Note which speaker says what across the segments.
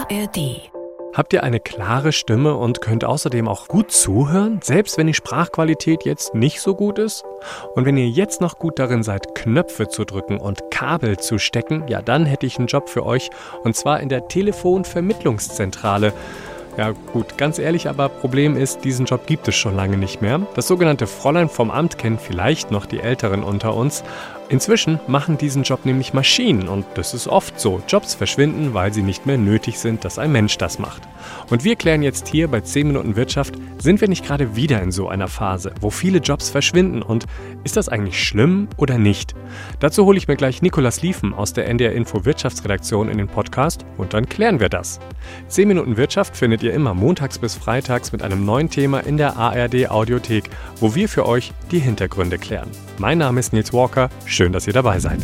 Speaker 1: ARD.
Speaker 2: Habt ihr eine klare Stimme und könnt außerdem auch gut zuhören, selbst wenn die Sprachqualität jetzt nicht so gut ist? Und wenn ihr jetzt noch gut darin seid, Knöpfe zu drücken und Kabel zu stecken, ja, dann hätte ich einen Job für euch, und zwar in der Telefonvermittlungszentrale. Ja gut, ganz ehrlich, aber Problem ist, diesen Job gibt es schon lange nicht mehr. Das sogenannte Fräulein vom Amt kennen vielleicht noch die Älteren unter uns. Inzwischen machen diesen Job nämlich Maschinen und das ist oft so. Jobs verschwinden, weil sie nicht mehr nötig sind, dass ein Mensch das macht. Und wir klären jetzt hier bei 10 Minuten Wirtschaft, sind wir nicht gerade wieder in so einer Phase, wo viele Jobs verschwinden, und ist das eigentlich schlimm oder nicht? Dazu hole ich mir gleich Nicolas Liefen aus der NDR Info Wirtschaftsredaktion in den Podcast und dann klären wir das. 10 Minuten Wirtschaft findet ihr immer montags bis freitags mit einem neuen Thema in der ARD Audiothek, wo wir für euch die Hintergründe klären. Mein Name ist Nils Walker, schön, dass ihr dabei seid.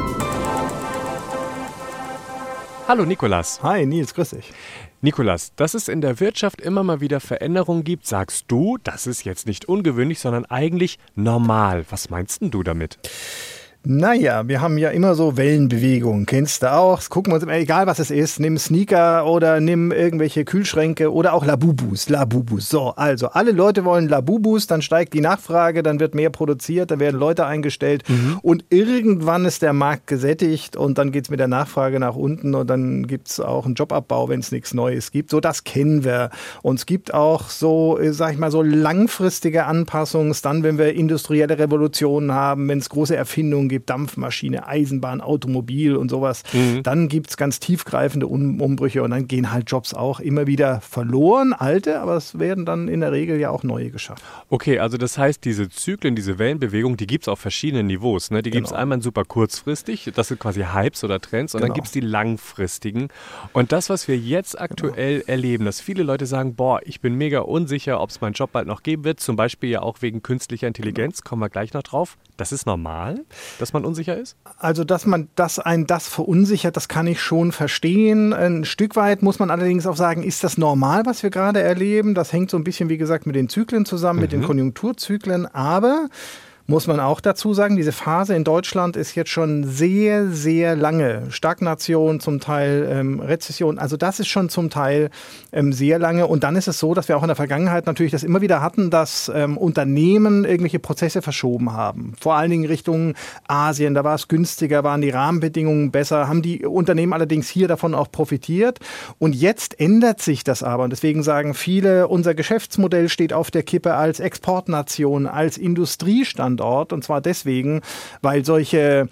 Speaker 2: Hallo Nicolas.
Speaker 3: Hi Nils, grüß dich.
Speaker 2: Nicolas, dass es in der Wirtschaft immer mal wieder Veränderungen gibt, sagst du, das ist jetzt nicht ungewöhnlich, sondern eigentlich normal. Was meinst denn du damit?
Speaker 3: Naja, wir haben ja immer so Wellenbewegungen, kennst du auch. Das gucken wir uns immer, egal was es ist, nimm Sneaker oder nimm irgendwelche Kühlschränke oder auch Labubus. So, also alle Leute wollen Labubus, dann steigt die Nachfrage, dann wird mehr produziert, dann werden Leute eingestellt und irgendwann ist der Markt gesättigt und dann geht's mit der Nachfrage nach unten und dann gibt's auch einen Jobabbau, wenn es nichts Neues gibt. So, das kennen wir. Und es gibt auch so, sag ich mal, so langfristige Anpassungen, dann, wenn wir industrielle Revolutionen haben, wenn es große Erfindungen gibt, Dampfmaschine, Eisenbahn, Automobil und sowas, dann gibt es ganz tiefgreifende Umbrüche und dann gehen halt Jobs auch immer wieder verloren, alte, aber es werden dann in der Regel ja auch neue geschaffen.
Speaker 2: Okay, also das heißt, diese Zyklen, diese Wellenbewegung, die gibt es auf verschiedenen Niveaus. Ne? Die gibt es einmal super kurzfristig, das sind quasi Hypes oder Trends, und dann gibt es die langfristigen. Und das, was wir jetzt aktuell erleben, dass viele Leute sagen, boah, ich bin mega unsicher, ob es meinen Job bald noch geben wird, zum Beispiel ja auch wegen künstlicher Intelligenz, kommen wir gleich noch drauf. Das ist normal, dass man unsicher ist?
Speaker 3: Also, dass einen das verunsichert, das kann ich schon verstehen. Ein Stück weit muss man allerdings auch sagen, ist das normal, was wir gerade erleben? Das hängt so ein bisschen, wie gesagt, mit den Zyklen zusammen, mit den Konjunkturzyklen. Aber muss man auch dazu sagen, diese Phase in Deutschland ist jetzt schon sehr, sehr lange. Stagnation, zum Teil Rezession. Also das ist schon zum Teil sehr lange. Und dann ist es so, dass wir auch in der Vergangenheit natürlich das immer wieder hatten, dass Unternehmen irgendwelche Prozesse verschoben haben. Vor allen Dingen Richtung Asien. Da war es günstiger, waren die Rahmenbedingungen besser, haben die Unternehmen allerdings hier davon auch profitiert. Und jetzt ändert sich das aber. Und deswegen sagen viele, unser Geschäftsmodell steht auf der Kippe als Exportnation, als Industriestandort. Und zwar deswegen, weil solche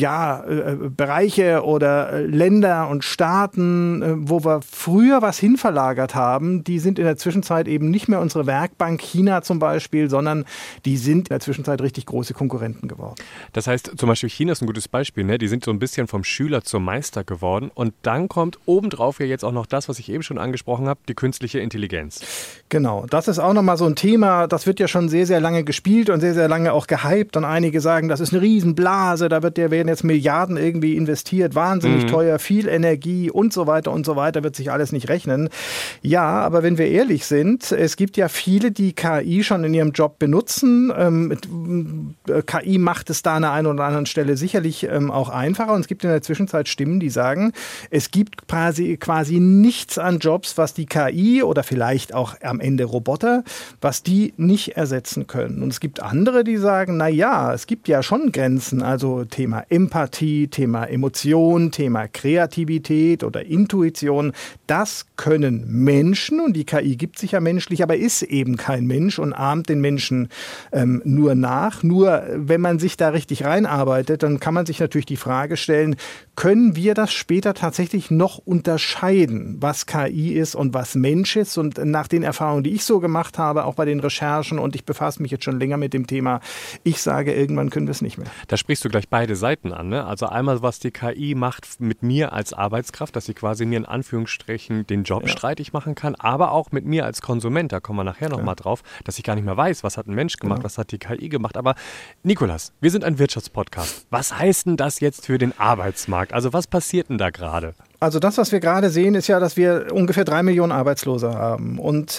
Speaker 3: Bereiche oder Länder und Staaten, wo wir früher was hinverlagert haben, die sind in der Zwischenzeit eben nicht mehr unsere Werkbank, China zum Beispiel, sondern die sind in der Zwischenzeit richtig große Konkurrenten geworden.
Speaker 2: Das heißt, zum Beispiel China ist ein gutes Beispiel, ne? Die sind so ein bisschen vom Schüler zum Meister geworden, und dann kommt obendrauf ja jetzt auch noch das, was ich eben schon angesprochen habe, die künstliche Intelligenz.
Speaker 3: Genau, das ist auch nochmal so ein Thema, das wird ja schon sehr, sehr lange gespielt und sehr, sehr lange auch gehypt, und einige sagen, das ist eine Riesenblase, werden jetzt Milliarden irgendwie investiert, wahnsinnig teuer, viel Energie und so weiter, wird sich alles nicht rechnen. Ja, aber wenn wir ehrlich sind, es gibt ja viele, die KI schon in ihrem Job benutzen. KI macht es da an der einen oder anderen Stelle sicherlich auch einfacher, und es gibt in der Zwischenzeit Stimmen, die sagen, es gibt quasi nichts an Jobs, was die KI oder vielleicht auch am Ende Roboter, was die nicht ersetzen können. Und es gibt andere, die sagen, na ja, es gibt ja schon Grenzen, also Thema Empathie, Thema Emotion, Thema Kreativität oder Intuition, das können Menschen, und die KI gibt sich ja menschlich, aber ist eben kein Mensch und ahmt den Menschen nur nach. Nur wenn man sich da richtig reinarbeitet, dann kann man sich natürlich die Frage stellen, können wir das später tatsächlich noch unterscheiden, was KI ist und was Mensch ist? Und nach den Erfahrungen, die ich so gemacht habe, auch bei den Recherchen, und ich befasse mich jetzt schon länger mit dem Thema, ich sage, irgendwann können wir es nicht mehr.
Speaker 2: Da sprichst du gleich beide Seiten an, ne? Also einmal, was die KI macht mit mir als Arbeitskraft, dass sie quasi mir in Anführungsstrichen den Job streitig machen kann, aber auch mit mir als Konsument, da kommen wir nachher nochmal drauf, dass ich gar nicht mehr weiß, was hat ein Mensch gemacht, was hat die KI gemacht. Aber Nicolas, wir sind ein Wirtschaftspodcast. Was heißt denn das jetzt für den Arbeitsmarkt? Also was passiert denn da gerade?
Speaker 3: Also das, was wir gerade sehen, ist ja, dass wir ungefähr 3 Millionen Arbeitslose haben und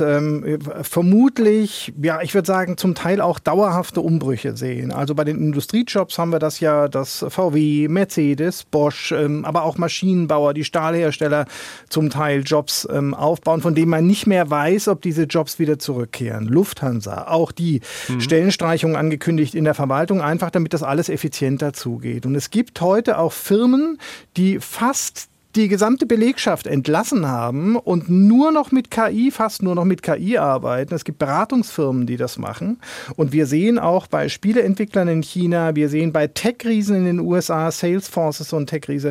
Speaker 3: vermutlich, ja, ich würde sagen, zum Teil auch dauerhafte Umbrüche sehen. Also bei den Industriejobs haben wir das ja, dass VW, Mercedes, Bosch, aber auch Maschinenbauer, die Stahlhersteller zum Teil Jobs aufbauen, von denen man nicht mehr weiß, ob diese Jobs wieder zurückkehren. Lufthansa, auch die Stellenstreichungen angekündigt in der Verwaltung, einfach damit das alles effizienter zugeht. Und es gibt heute auch Firmen, die fast die gesamte Belegschaft entlassen haben und fast nur noch mit KI arbeiten. Es gibt Beratungsfirmen, die das machen. Und wir sehen auch bei Spieleentwicklern in China, wir sehen bei Tech-Riesen in den USA, Salesforce ist so ein Tech-Riese,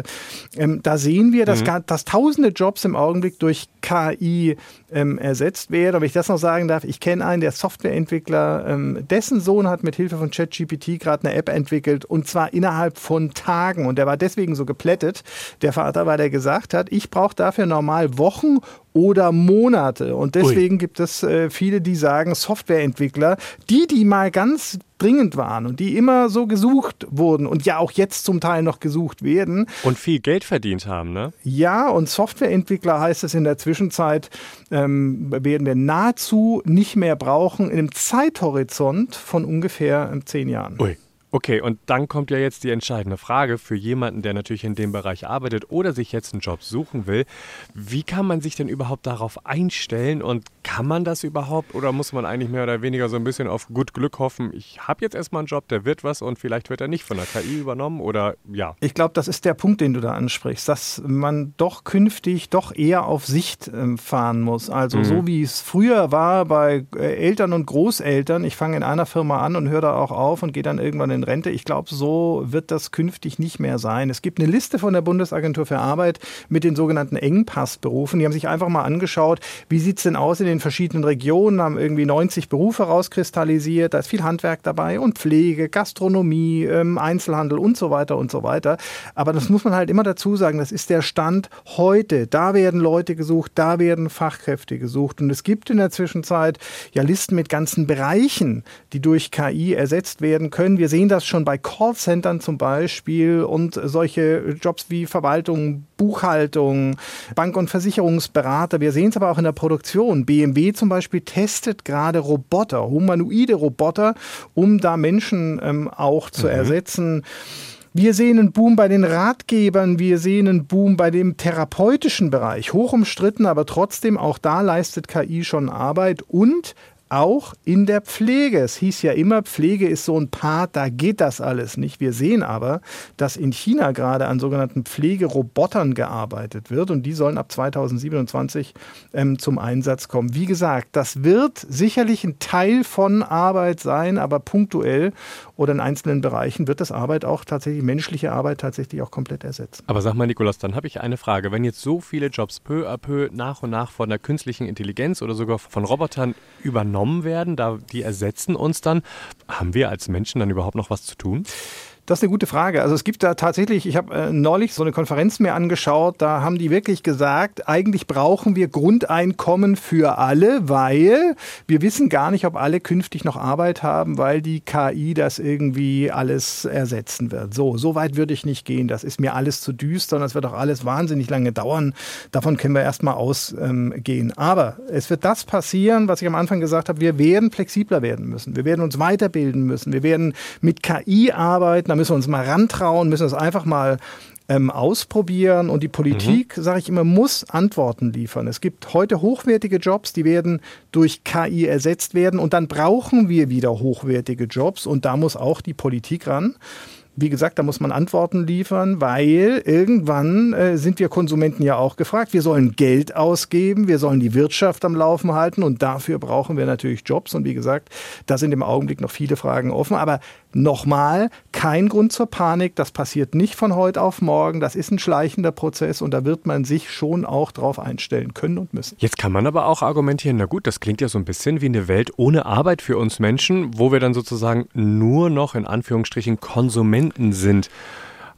Speaker 3: da sehen wir, dass tausende Jobs im Augenblick durch KI ersetzt werden. Und wenn ich das noch sagen darf, ich kenne einen, der Softwareentwickler, dessen Sohn hat mit Hilfe von ChatGPT gerade eine App entwickelt und zwar innerhalb von Tagen. Und der war deswegen so geplättet, der Vater, weil der gesagt hat, ich brauche dafür normal Wochen oder Monate. Und deswegen gibt es viele, die sagen, Softwareentwickler, die mal ganz dringend waren und die immer so gesucht wurden und ja auch jetzt zum Teil noch gesucht werden.
Speaker 2: Und viel Geld verdient haben, ne?
Speaker 3: Ja, und Softwareentwickler heißt es in der Zwischenzeit, werden wir nahezu nicht mehr brauchen in einem Zeithorizont von ungefähr 10 Jahren.
Speaker 2: Ui. Okay, und dann kommt ja jetzt die entscheidende Frage für jemanden, der natürlich in dem Bereich arbeitet oder sich jetzt einen Job suchen will. Wie kann man sich denn überhaupt darauf einstellen und kann man das überhaupt oder muss man eigentlich mehr oder weniger so ein bisschen auf gut Glück hoffen, ich habe jetzt erstmal einen Job, der wird was und vielleicht wird er nicht von der KI übernommen oder ja? Ich
Speaker 3: glaube, das ist der Punkt, den du da ansprichst, dass man doch künftig doch eher auf Sicht fahren muss. Also so wie es früher war bei Eltern und Großeltern, ich fange in einer Firma an und höre da auch auf und gehe dann irgendwann in Rente. Ich glaube, so wird das künftig nicht mehr sein. Es gibt eine Liste von der Bundesagentur für Arbeit mit den sogenannten Engpassberufen. Die haben sich einfach mal angeschaut, wie sieht es denn aus in den verschiedenen Regionen, haben irgendwie 90 Berufe rauskristallisiert. Da ist viel Handwerk dabei und Pflege, Gastronomie, Einzelhandel und so weiter und so weiter. Aber das muss man halt immer dazu sagen, das ist der Stand heute. Da werden Leute gesucht, da werden Fachkräfte gesucht. Und es gibt in der Zwischenzeit ja Listen mit ganzen Bereichen, die durch KI ersetzt werden können. Wir sehen das schon bei Callcentern zum Beispiel und solche Jobs wie Verwaltung, Buchhaltung, Bank- und Versicherungsberater. Wir sehen es aber auch in der Produktion. BMW zum Beispiel testet gerade Roboter, humanoide Roboter, um da Menschen auch zu ersetzen. Wir sehen einen Boom bei den Ratgebern, wir sehen einen Boom bei dem therapeutischen Bereich. Hoch umstritten, aber trotzdem auch da leistet KI schon Arbeit und auch in der Pflege. Es hieß ja immer, Pflege ist so ein Part, da geht das alles nicht. Wir sehen aber, dass in China gerade an sogenannten Pflegerobotern gearbeitet wird und die sollen ab 2027 zum Einsatz kommen. Wie gesagt, das wird sicherlich ein Teil von Arbeit sein, aber punktuell oder in einzelnen Bereichen wird das Arbeit auch tatsächlich, menschliche Arbeit tatsächlich auch komplett ersetzen.
Speaker 2: Aber sag mal, Nikolaus, dann habe ich eine Frage. Wenn jetzt so viele Jobs peu à peu nach und nach von der künstlichen Intelligenz oder sogar von Robotern übernommen werden, die ersetzen uns dann, haben wir als Menschen dann überhaupt noch was zu tun?
Speaker 3: Das ist eine gute Frage. Also es gibt da tatsächlich, ich habe neulich so eine Konferenz mir angeschaut, da haben die wirklich gesagt, eigentlich brauchen wir Grundeinkommen für alle, weil wir wissen gar nicht, ob alle künftig noch Arbeit haben, weil die KI das irgendwie alles ersetzen wird. So weit würde ich nicht gehen. Das ist mir alles zu düster und das wird auch alles wahnsinnig lange dauern. Davon können wir erstmal ausgehen. Aber es wird das passieren, was ich am Anfang gesagt habe, wir werden flexibler werden müssen. Wir werden uns weiterbilden müssen. Wir werden mit KI arbeiten. Da müssen wir uns mal rantrauen, müssen es einfach mal ausprobieren. Und die Politik, sage ich immer, muss Antworten liefern. Es gibt heute hochwertige Jobs, die werden durch KI ersetzt werden. Und dann brauchen wir wieder hochwertige Jobs. Und da muss auch die Politik ran. Wie gesagt, da muss man Antworten liefern, weil irgendwann sind wir Konsumenten ja auch gefragt. Wir sollen Geld ausgeben, wir sollen die Wirtschaft am Laufen halten und dafür brauchen wir natürlich Jobs. Und wie gesagt, da sind im Augenblick noch viele Fragen offen. Aber nochmal, kein Grund zur Panik. Das passiert nicht von heute auf morgen. Das ist ein schleichender Prozess und da wird man sich schon auch drauf einstellen können und müssen.
Speaker 2: Jetzt kann man aber auch argumentieren, na gut, das klingt ja so ein bisschen wie eine Welt ohne Arbeit für uns Menschen, wo wir dann sozusagen nur noch in Anführungsstrichen Konsumenten sind.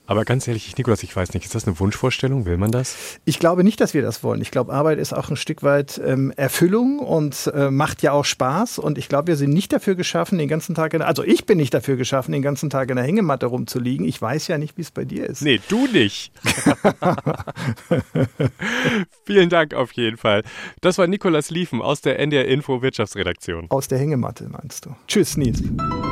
Speaker 2: Aber ganz ehrlich, Nikolaus, ich weiß nicht, ist das eine Wunschvorstellung? Will man das?
Speaker 3: Ich glaube nicht, dass wir das wollen. Ich glaube, Arbeit ist auch ein Stück weit Erfüllung und macht ja auch Spaß. Und ich glaube, wir sind nicht dafür geschaffen, den ganzen Tag, also ich bin nicht dafür geschaffen, den ganzen Tag in der Hängematte rumzuliegen. Ich weiß ja nicht, wie es bei dir ist.
Speaker 2: Nee, du nicht. Vielen Dank auf jeden Fall. Das war Nikolaus Liefen aus der NDR Info Wirtschaftsredaktion.
Speaker 3: Aus der Hängematte, meinst du? Tschüss, Nils.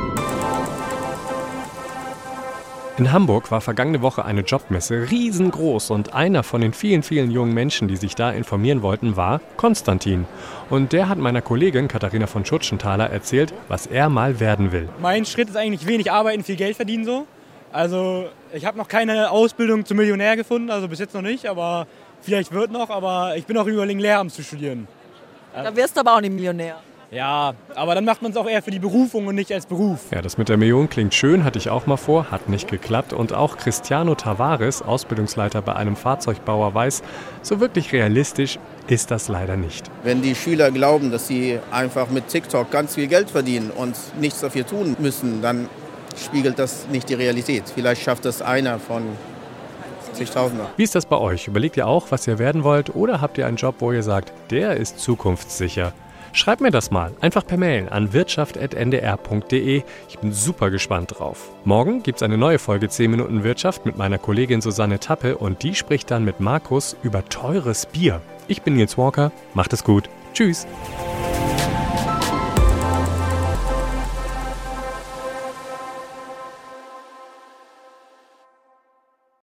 Speaker 2: In Hamburg war vergangene Woche eine Jobmesse riesengroß und einer von den vielen, vielen jungen Menschen, die sich da informieren wollten, war Konstantin. Und der hat meiner Kollegin Katharina von Schutschenthaler erzählt, was er mal werden will.
Speaker 1: Mein Schritt ist eigentlich wenig arbeiten, viel Geld verdienen so. Also ich habe noch keine Ausbildung zum Millionär gefunden, also bis jetzt noch nicht, aber vielleicht wird noch, aber ich bin auch überlegen, Lehramt zu studieren.
Speaker 4: Da wirst du aber auch nicht Millionär.
Speaker 1: Ja, aber dann macht man es auch eher für die Berufung und nicht als Beruf.
Speaker 2: Ja, das mit der Million klingt schön, hatte ich auch mal vor, hat nicht geklappt. Und auch Cristiano Tavares, Ausbildungsleiter bei einem Fahrzeugbauer, weiß, so wirklich realistisch ist das leider nicht.
Speaker 5: Wenn die Schüler glauben, dass sie einfach mit TikTok ganz viel Geld verdienen und nichts dafür tun müssen, dann spiegelt das nicht die Realität. Vielleicht schafft das einer von zigtausender.
Speaker 2: Wie ist das bei euch? Überlegt ihr auch, was ihr werden wollt? Oder habt ihr einen Job, wo ihr sagt, der ist zukunftssicher? Schreibt mir das mal, einfach per Mail an wirtschaft@ndr.de. Ich bin super gespannt drauf. Morgen gibt's eine neue Folge 10 Minuten Wirtschaft mit meiner Kollegin Susanne Tappe und die spricht dann mit Markus über teures Bier. Ich bin Nils Walker, macht es gut. Tschüss.